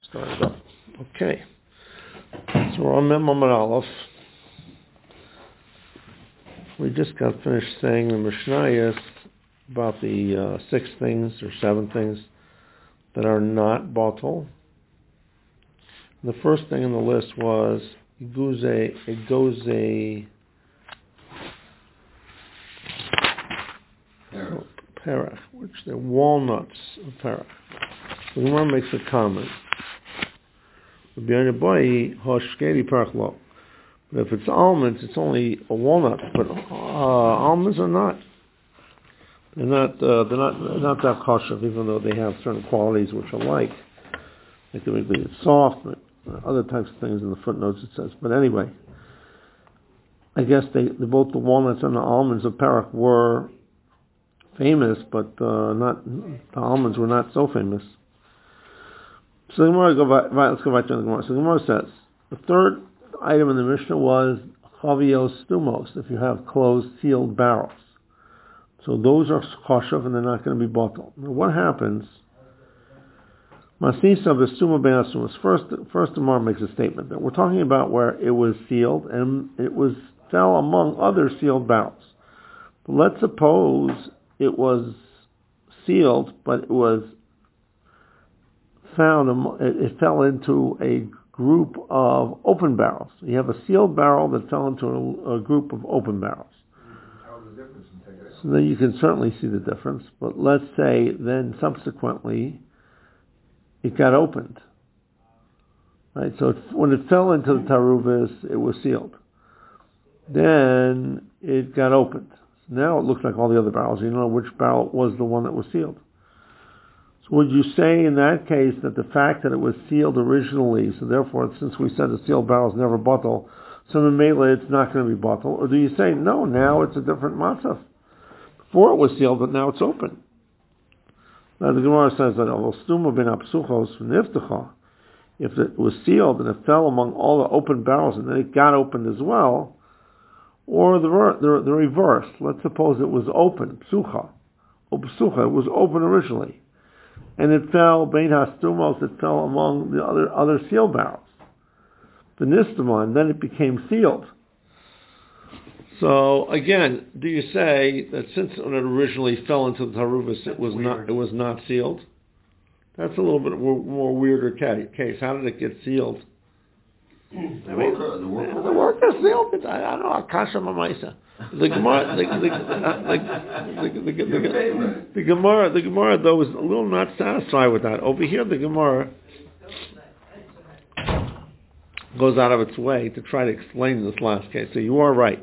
Started up. Okay. So we're on Mem Amud Aleph. We just got finished saying the Mishnayos about the 6 things or 7 things that are not batel. The first thing on the list was egoze perach, which they're walnuts of perach. The Gemara makes a comment. But if it's almonds, it's only a walnut. But almonds are not. They're not that kosher, even though they have certain qualities which are like they make it soft, but other types of things in the footnotes it says. But anyway, I guess both the walnuts and the almonds of perach were famous, but not the almonds were not so famous. So the Gemara let's go back to the Gemara. So the Gemara says the third item in the Mishnah was chavios stumos, if you have closed sealed barrels. So those are kosher and they're not going to be batel. Now what happens? Masnisa v'stuma ben asumas. First the Gemara makes a statement that we're talking about where it was sealed and it fell among other sealed barrels. But let's suppose it was sealed, but it was it fell into a group of open barrels. You have a sealed barrel that fell into a group of open barrels. So then you can certainly see the difference. But let's say then subsequently it got opened. Right? So when it fell into the taruvis, it was sealed. Then it got opened. So now it looks like all the other barrels. You know which barrel was the one that was sealed. Would you say in that case that the fact that it was sealed originally, so therefore since we said the sealed barrel is never batel, so in Mela it's not going to be batel? Or do you say, no, now it's a different matzav? Before it was sealed, but now it's open. Now the Gemara says that if it was sealed and it fell among all the open barrels and then it got opened as well, or the reverse, let's suppose it was open, psucha, it was open originally, and it fell, bein hastumos, it fell among the other sealed barrels. The nistama, and then it became sealed. So again, do you say that since when it originally fell into the taruvis, it was not sealed? That's a little bit more weirder case. How did it get sealed? The worker sealed it. I don't know. Akasha mamaisa. The Gemara though was a little not satisfied with that. Over here, the Gemara goes out of its way to try to explain this last case. So you are right.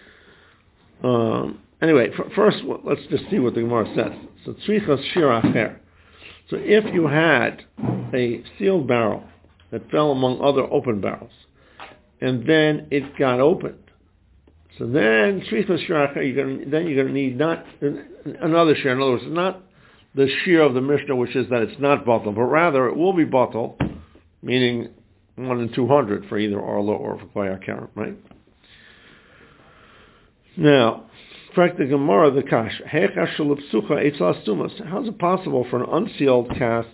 Anyway, first let's just see what the Gemara says. So tzrichas shir acher. So if you had a sealed barrel that fell among other open barrels, and then it got opened, so then tzrichas shir acher, you're going to need not another shir. In other words, not the shir of the Mishnah, which is that it's not batel, but rather it will be batel, meaning 1 in 200 for either Arla or for Klai HaKerem, right? Now, correct the Gemara, the Kash. How's it possible for an unsealed cast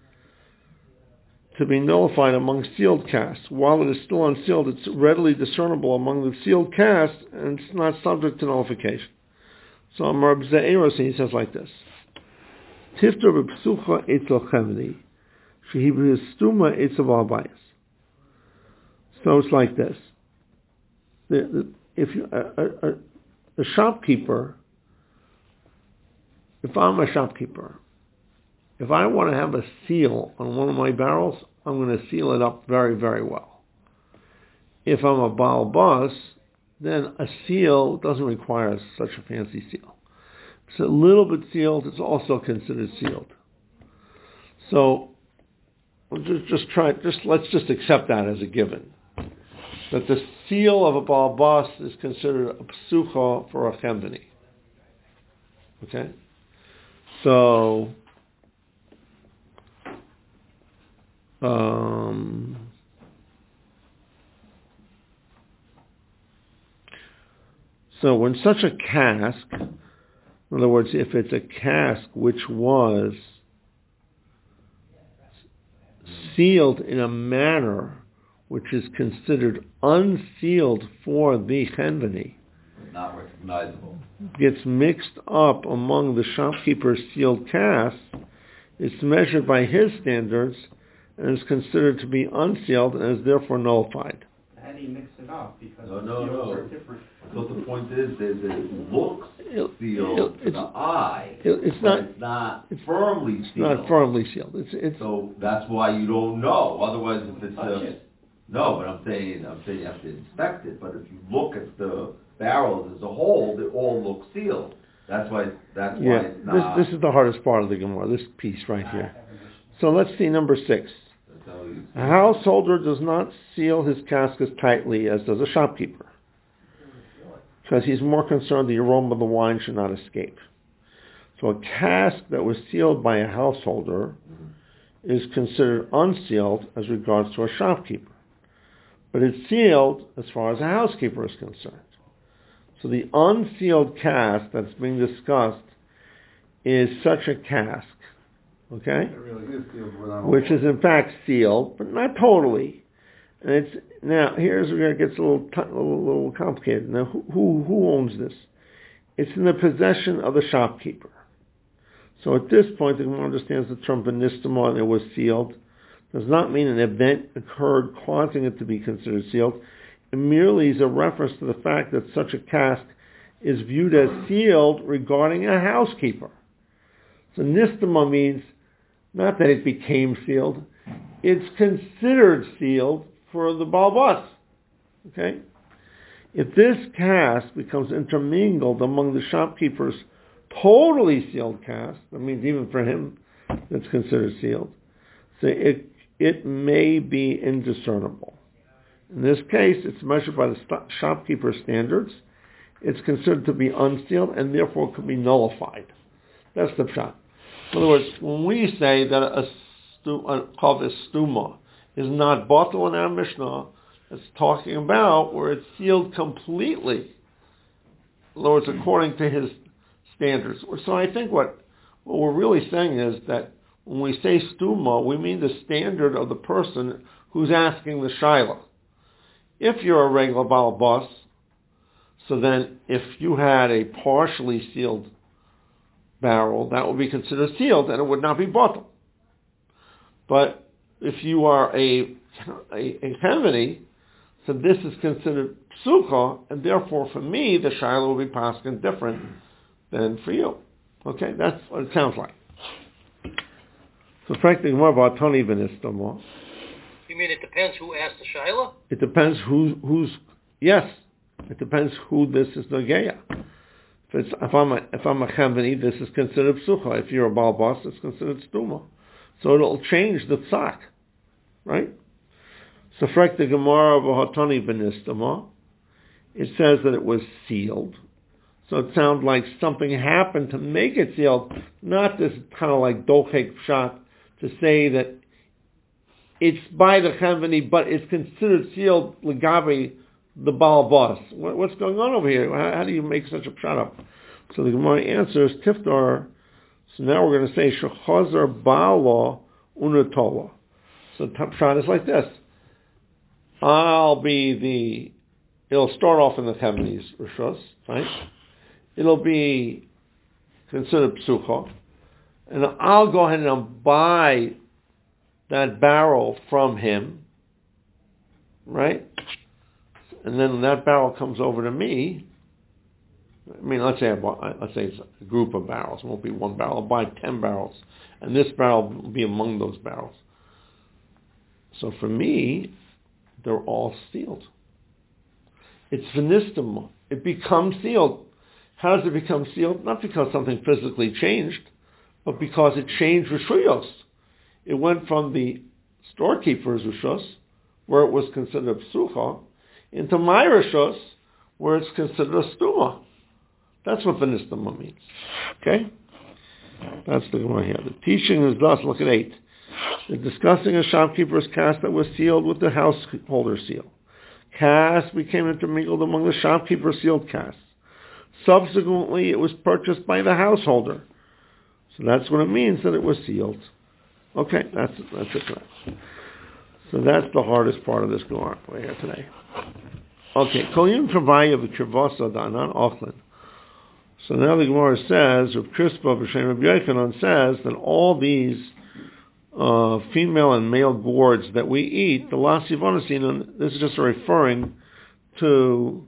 to be nullified among sealed casts? While it is still unsealed, it's readily discernible among the sealed casts, and it's not subject to nullification. So Amar B'Ze'eros, he says like this. Tifter b'psucha etzel chemini, shehi b'stuma etzel b'albayis. So it's like this. If you... The shopkeeper, if I'm a shopkeeper, if I want to have a seal on one of my barrels, I'm going to seal it up very, very well. If I'm a Baal Bas, then a seal doesn't require such a fancy seal. It's a little bit sealed, it's also considered sealed. So let's just accept that as a given. That the seal of a Baal Bas is considered a psucha for a chemdani. Okay? So, when such a cask, in other words, if it's a cask which was sealed in a manner which is considered unsealed for the chenveni, not recognizable, gets mixed up among the shopkeeper's sealed casks, it's measured by his standards and is considered to be unsealed and is therefore nullified. How do you mix it up? Because no. are different. So the point is that it looks sealed to the eye, it's not firmly sealed. Not firmly sealed. It's so that's why you don't know. Otherwise, if it's touch it. No, but I'm saying you have to inspect it. But if you look at the barrels as a whole, they all look sealed. That's why it's not. This is the hardest part of the Gemara, this piece right here. So let's see number 6. A householder does not seal his cask as tightly as does a shopkeeper, because he's more concerned the aroma of the wine should not escape. So a cask that was sealed by a householder is considered unsealed as regards to a shopkeeper, but it's sealed as far as a housekeeper is concerned. So the unsealed cask that's being discussed is such a cask, okay? It really is sealed, which is in fact sealed, but not totally. And it's now here's where it gets a little complicated. Now, who owns this? It's in the possession of the shopkeeper. So at this point, the Gemara understands the term benistama, and it was sealed. Does not mean an event occurred causing it to be considered sealed. It merely is a reference to the fact that such a cask is viewed as sealed regarding a housekeeper. So nistama means not that it became sealed, it's considered sealed for the balbas. Okay? If this cask becomes intermingled among the shopkeeper's totally sealed cask, that means even for him it's considered sealed, so it may be indiscernible. In this case, it's measured by the shopkeeper's standards. It's considered to be unsealed and therefore could be nullified. That's the pshat. In other words, when we say that a kavis stuma is not bottle in our Mishnah, it's talking about where it's sealed completely. In other words, according to his standards. So I think what we're really saying is that when we say stuma, we mean the standard of the person who's asking the shaila. If you're a regular balbas, so then if you had a partially sealed barrel, that would be considered sealed and it would not be bottled. But if you are a chenveni, so this is considered psucha, and therefore for me the shaila will be paskin different than for you. Okay, that's what it sounds like. So frankly, more about Tony Benistamo. You mean it depends who asked the shaila? It depends who's yes. It depends who this is nageya. If I'm a chenveni, this is considered psucha. If you're a balbas, it's considered stuma. So it'll change the psak, right? So frek the Gemara of Hatani Benistama, it says that it was sealed. So it sounds like something happened to make it sealed, not this kind of like dochek pshat to say that it's by the chenveni, but it's considered sealed legabe the balbas. What's going on over here? How do you make such a pshat up? So the Gemara answers tiftar. So now we're going to say shechazer ba'ala unatola. So pshat is like this. It'll start off in the chenveni's rishos, right? It'll be considered psucha, and I'll go ahead and I'll buy that barrel from him, right? And then when that barrel comes over to me, I mean, let's say it's a group of barrels. It won't be one barrel. I'll buy 10 barrels, and this barrel will be among those barrels. So for me, they're all sealed. It's venistima. It becomes sealed. How does it become sealed? Not because something physically changed, but because it changed rishuyos. It went from the storekeeper's rishos, where it was considered psucha, into my rishos, where it's considered a stuma. That's what venistama means. Okay? That's the Gemara here. The teaching is thus, look at 8. They're discussing a shopkeeper's cask that was sealed with the householder seal. Cask became intermingled among the shopkeeper's sealed casks. Subsequently, it was purchased by the householder. So that's what it means that it was sealed. Okay, that's it. So that's the hardest part of this Gemara right here today. Okay, Kol Yom Kavaya v'Kirvasa Da'anan Ochlin. So now the Gemara says, Rav Crispa b'Shem Rabbi Yochanan says that all these female and male gourds that we eat, the Lasivonasin, this is just referring to,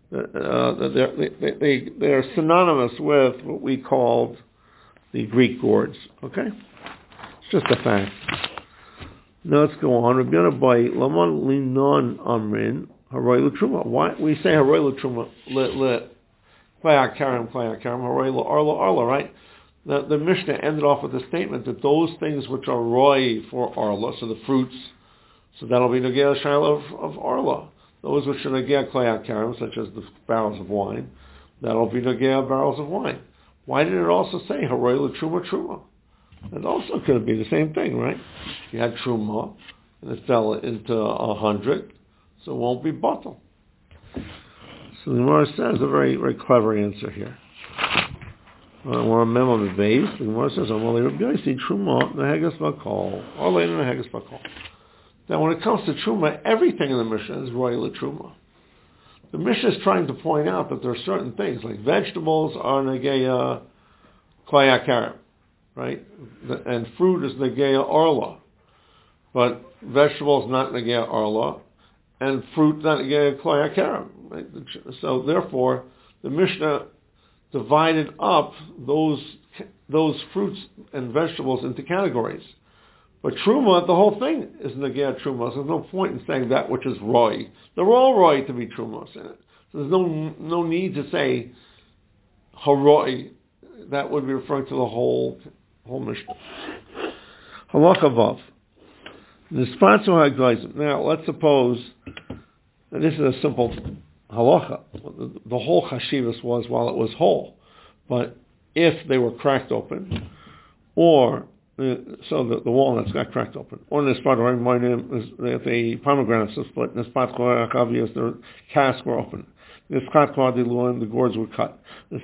they're synonymous with what we called the Greek gourds. Okay? It's just a fact. Now let's go on. Rabbi Yonabai, Laman Linon Amrin, Haroy L'Truma. Why we say Haroy L'Truma, Klei HaKarim, Haroy L'Arla, right? The Mishnah ended off with the statement that those things which are roy for Arla, so the fruits, so that'll be Nagea Shaila of Arla. Those which are Nagea Klei HaKarim, such as the barrels of wine, that'll be Nagea barrels of wine. Why did it also say Haroy L'Truma Truma? It also could be the same thing, right? You had Truma, and it fell into 100, so it won't be bottle. So the Gemara says a very, very clever answer here. We're a memo of the base. The Gemara says, Truma, the Hegas Bakal, or later the Hegas Bakal. Now when it comes to Truma, everything in the Mishnah is royal Truma. The Mishnah is trying to point out that there are certain things, like vegetables are Nagea Klei HaKarim, right? And fruit is Nagea Arla. But vegetables not Nagea Arla, and fruit not Nagea Klei HaKarim. Right? So therefore, the Mishnah divided up those fruits and vegetables into categories. But Truma, the whole thing is Nagea Truma, so there's no point in saying that which is Roy. They're all Roy to be Trumas in it. So there's no need to say Haroy. That would be referring to the whole Mishnah. Halacha Vav. Now, let's suppose, and this is a simple halacha. The whole chashivas was while it was whole. But if they were cracked open, or so the walnuts got cracked open, or the pomegranates were split, the casks were open, the gourds were cut, the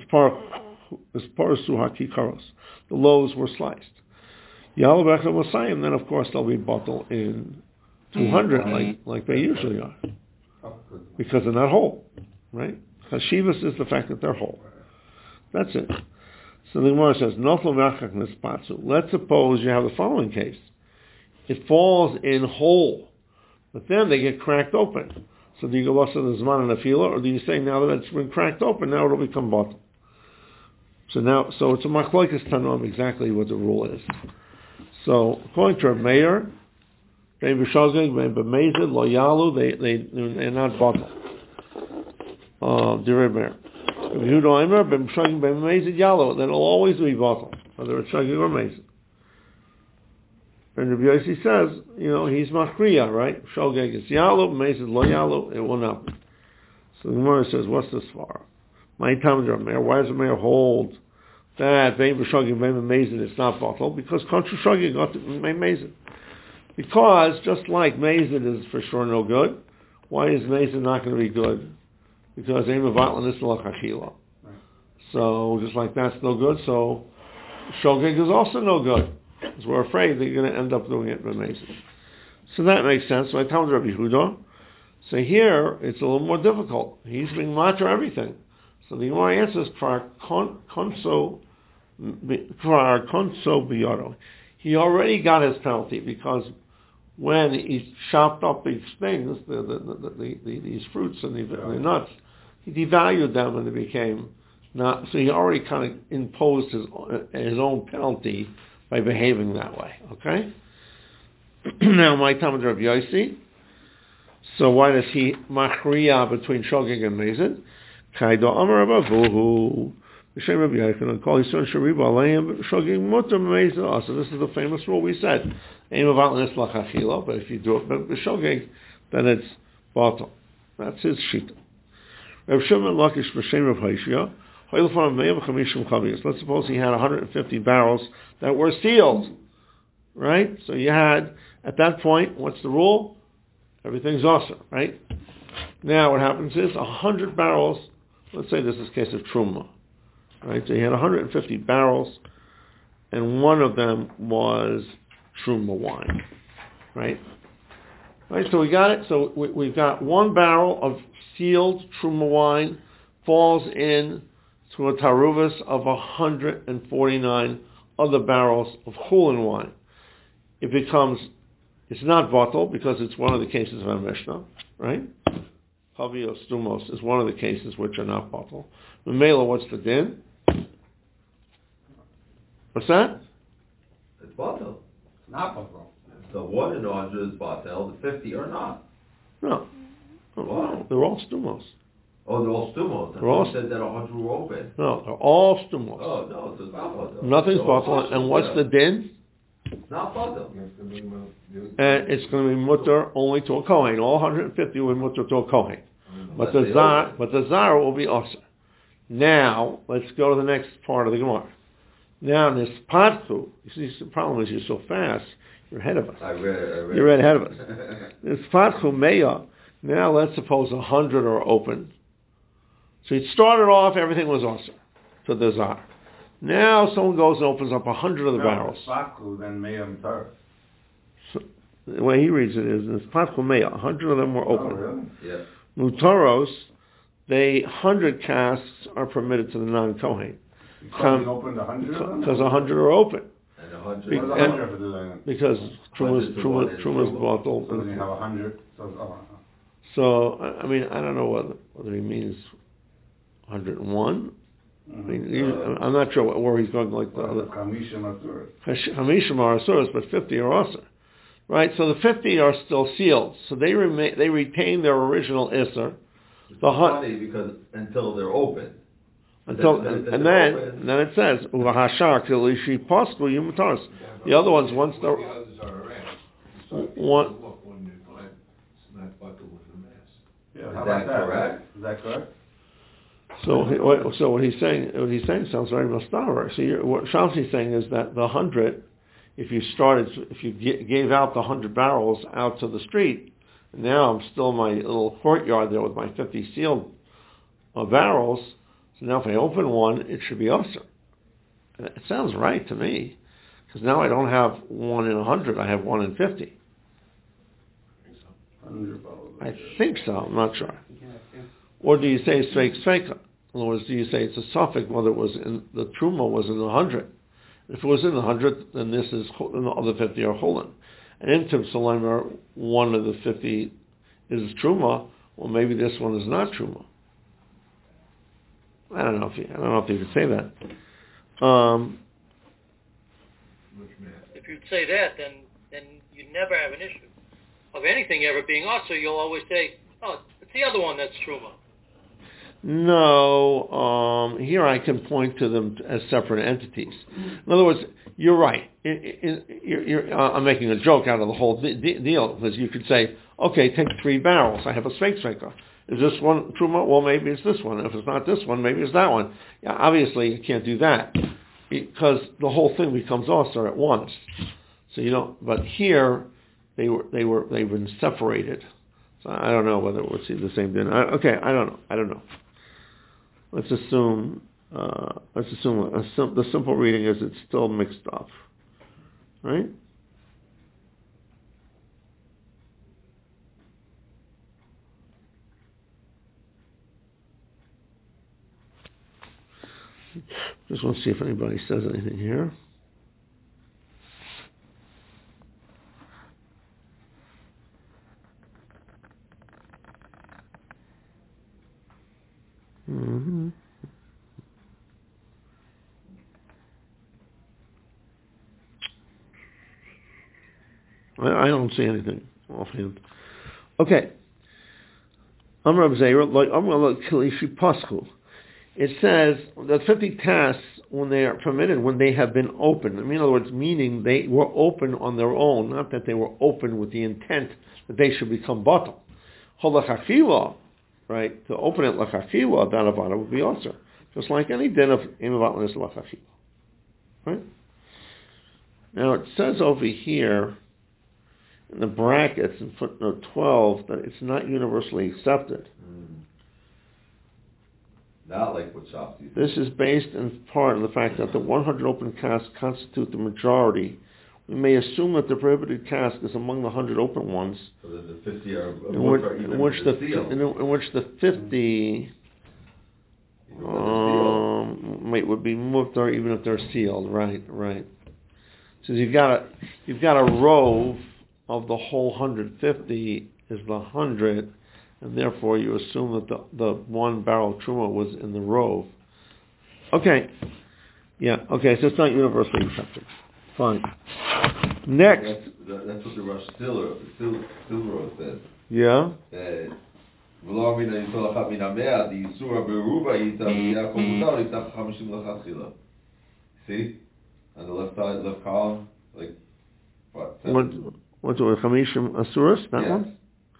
loaves were sliced. Then of course they'll be bottled in 200 like they usually are. Because they're not whole, right? Chashivas is the fact that they're whole. That's it. So the Gemara says, let's suppose you have the following case. It falls in whole, but then they get cracked open. So do you go to the Zman and the Fila, or do you say now that it's been cracked open, now it'll become bottle? So it's a Machlokes Tanoim exactly what the rule is. So according to Rav Meir, they're not bottle. Then it'll always be bottle, whether it's shogeg or mezid. And Rabbi Yossi says, he's machriya, right? Shogeg is yalu, mezid lo yalu, it will not be. So the Gemara says, what's this for? My time is Rav Meir. Why does the Meir hold that vein b'shogeg, vein b'mezid it's not bottle? Because contra shogeg got to mezid. Because just like mezid is for sure no good, why is mezid not going to be good? Because aim of vatlan is l'chachila. So just like that's no good, so shogeg is also no good. Because we're afraid that you're going to end up doing it with mezid. So that makes sense. So I tell Rabbi Yehuda. So here it's a little more difficult. He's being matter everything. So the Gemara answers for konso biyado. He already got his penalty because when he chopped up these things, these fruits and the nuts, he devalued them and they became not. So he already kind of imposed his own penalty by behaving that way. Okay. Now my Talmud Rav Yossi. So why does he machriya between shogeg and mezid? Kaido amar Abavuhu. B'shem Rabbi Yochanan call Yisrael shariba aleim shogeg mutar mezid. So this is the famous rule we said. Aim of outness lachachila, but if you do it b'shogeg, then it's bottle. That's his shita. Rav Shimon Lakish b'shem Rav Hoshea. Let's suppose he had 150 barrels that were sealed, right? So you had, at that point, what's the rule? Everything's awesome, right? Now what happens is 100 barrels, let's say this is a case of Truma, right? So you had 150 barrels, and one of them was Truma wine, right? Right, so we got it. So we've got one barrel of sealed Truma wine falls in to a taruvas of 149 other barrels of Chulin wine. It's not bottle because it's one of the cases of our Mishnah, right? Havios Stumos is one of the cases which are not bottle. Memela, what's the din? What's that? It's bottle. It's not bottle. The 1 in 100 is bottle, the 50 are not. No. Why? They're all Stumos. Oh, they're all stumos. They're all- You said that 100 were open. No, they're all Stumos. Oh, no, it's not bottle. Nothing's They're all bottle. kosher, And what's yeah. the din? It's not bottle. And it's going to be mutter only to a Kohen. All 150 will be mutter to a Kohen. But Unless they the zara will be also. Now, let's go to the next part of the Gemara. Now, this patku, you see, the problem is you're so fast, you're ahead of us. I read. You're ahead of us. This patku meya, now let's suppose 100 are open. So it started off, everything was also to the zara. Now someone goes and opens up 100 of the barrels. Spaku, then Mayam Tar. So, the way he reads it is, it's patku meya, 100 of them were open. Oh, really? Yeah. Mutaros, 100 casks are permitted to the non-Kohen. Because he opened 100 of them? Because 100 are open. And 100. Be- What does and- 100 have to do then? Because Truma's Truma. bottle. So then you have 100. So, I mean, I don't know whether he means 101. I mean, I'm not sure where he's going like the other. Kamisha Matur. Hamishim are asuras, but 50 are also. Right? So the 50 are still sealed. So they retain their original Isser. It's The funny because until they're open. and Then then it says, Uvahashar Kilishi Posku Yumataris. The other ones, once they're one. Yeah, Is how that about that? correct? Is that correct? So what he's saying sounds very mustavar. So what Shamsi's saying is that the 100, if you gave out the 100 barrels out to the street, and now I'm still in my little courtyard there with my 50 sealed barrels. So now if I open one, it should be usher. It sounds right to me, because now I don't have 1 in 100, I have 1 in 50. 100 bottles. I think so. I'm not sure. Or do you say it's fake sveka? In other words, do you say it's a suffix whether it was in the truma was in the 100? If it was in the 100, then this is and the other 50 are chulin. And in Tim Salimer, one of the 50 is truma. Well, maybe this one is not truma. I don't know if you could say that. If you'd say that, then you'd never have an issue of anything ever being us. So you'll always say, "Oh, it's the other one that's truma." No, here I can point to them as separate entities. In other words, you're right. I'm making a joke out of the whole deal, because you could say, okay, take 3 barrels. I have a fake shaker. Is this one truma? Well, maybe it's this one. If it's not this one, maybe it's that one. Yeah, obviously, you can't do that, because the whole thing becomes also at once. So but here they've been separated. So I don't know whether we'll see the same thing. I don't know. Let's assume the simple reading is it's still mixed up, right? Just want to see if anybody says anything here. Mm-hmm. I don't see anything offhand. Okay. Amar Abzeir, like Amar Kilishi Pasku. It says that 50 tasks, when they are permitted, when they have been opened. I mean, in other words, meaning they were open on their own, not that they were open with the intent that they should become batal. Holachachiva, right? To open it lachachiva, danavana would be also just like any din of imavatlan is lachachiva, right? Now it says over here in the brackets in footnote 12 that it's not universally accepted. Not like what Shopsy said. This is based in part on the fact that the 100 open casks constitute the majority, we may assume that the prohibited cask is among the 100 open ones, So then the 50 are in which the 50 would be mutar even if they're sealed. Right. So you've got a rove of the whole 150 is the 100, and therefore you assume that the 1 barrel of truma was in the rove. Okay. Yeah. Okay. So it's not universally accepted. Fine. Next. That's what the Rosh Silver says. Yeah. See? On the left side, left column, like what? What's it? Chamishim Asuras? That yes. one.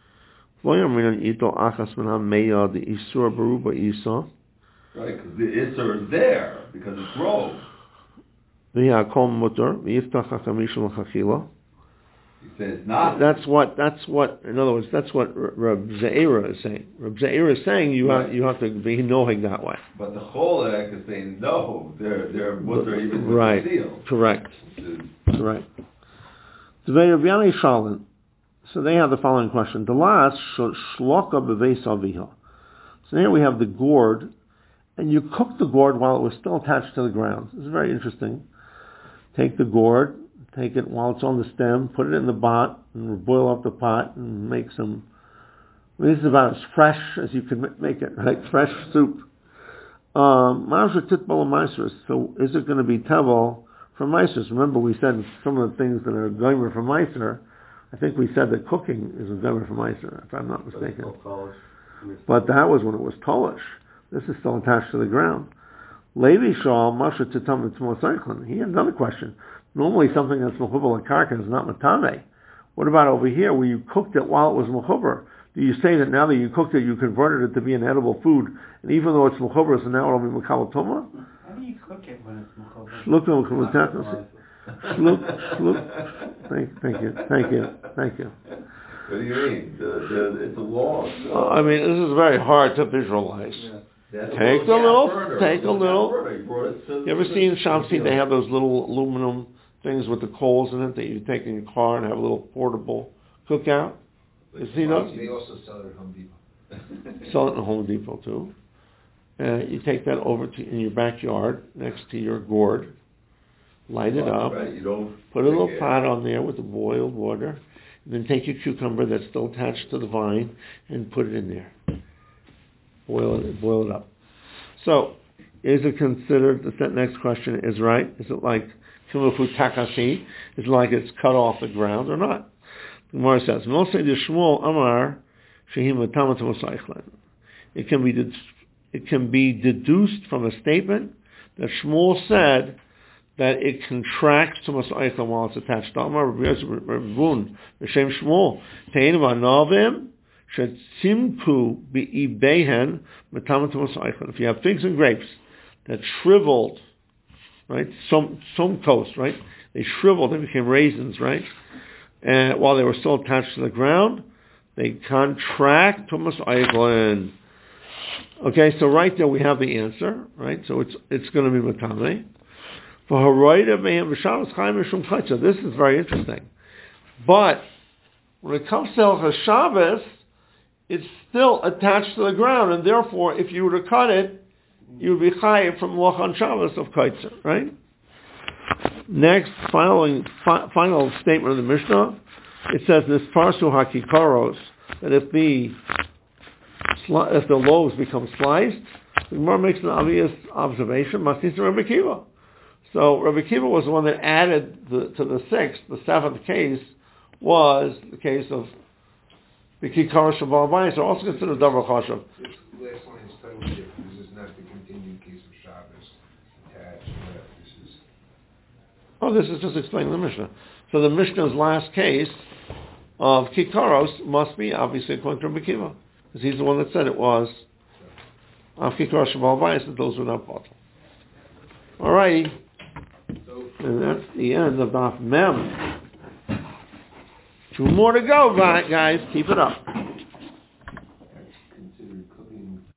Right, because the Isser is there because it's rove. He says not. That's what. In other words, that's what Reb Ze'era is saying. Reb Ze'era is saying you have to be knowing that way. But the Cholek is saying no. They're mutter even with right. the seal. Correct. Right. So they have the following question: So here we have the gourd, and you cook the gourd while it was still attached to the ground. This is very interesting. Take the gourd, take it while it's on the stem, put it in the pot, and boil up the pot, and make some. This is about as fresh as you can make it, right? Fresh soup. So is it going to be tevel from Meiser? Remember we said some of the things that are gomer from Meiser. I think we said that cooking is a gomer from Meiser, if I'm not mistaken. But that was when it was tolish. This is still attached to the ground. Levi Shal, Masha Titam Tzmo. He had another question. Normally something that's mechuber l'karka is not matame. What about over here where you cooked it while it was mechuber? Do you say that now that you cooked it, you converted it to be an edible food, and even though it's mechuber, so now it'll be mekabel toma? How do you cook it when it's mechuber? Thank you. What do you mean? It's a law. I mean, this is very hard to visualize. Yeah. Take a little. You ever seen Shamsi? They have those little aluminum things with the coals in it that you take in your car and have a little portable cookout. You see those? They also sell it at Home Depot. Sell it in Home Depot too. You take that over in your backyard next to your gourd. Light it up. Right. You don't put a little pot on there with the boiled water. And then take your cucumber that's still attached to the vine and put it in there. Boil it up. So, is it considered, the next question is right, is it like kimufu takashi? Is it like it's cut off the ground or not? The Gemara says, it can be deduced from a statement that Shmuel said that it contracts to Mas'aychlan while it's attached to Amar Rebun, B'Shem Shmuel, Te'enim Anavim, Shetzimku B'Ibehen, Metamat Mas'aychlan. If you have figs and grapes that shriveled, right, some toast, right, they shriveled, they became raisins, right, and while they were still attached to the ground, they contract to Mas'aychlan. Okay, so right there we have the answer, right, so it's going to be Matame. For this is very interesting. But when it comes to Hilchos Shabbos, it's still attached to the ground, and therefore, if you were to cut it, you would be chayiv from Lochan Shabbos of Kaitzer, right? Next, final statement of the Mishnah, it says this parsu hakikaros, that if the loaves become sliced, the Gemara makes an obvious observation, Masnisa Rebbe Kiva. So Rebbe Kiva was the one that added to the seventh case was the case of the Kikar Shabbat Bayis, also considered Davar Chashav. This last line is totally different. This is not the continuing case of Shabbos attached. This is just explaining the Mishnah. So the Mishnah's last case of Kikaros must be obviously according to Rebbe Kiva, because he's the one that said it was of Kikar Shabbat Bayis that those were not bottled. All right. And that's the end of Daf Mem. 2 more to go, guys. Keep it up.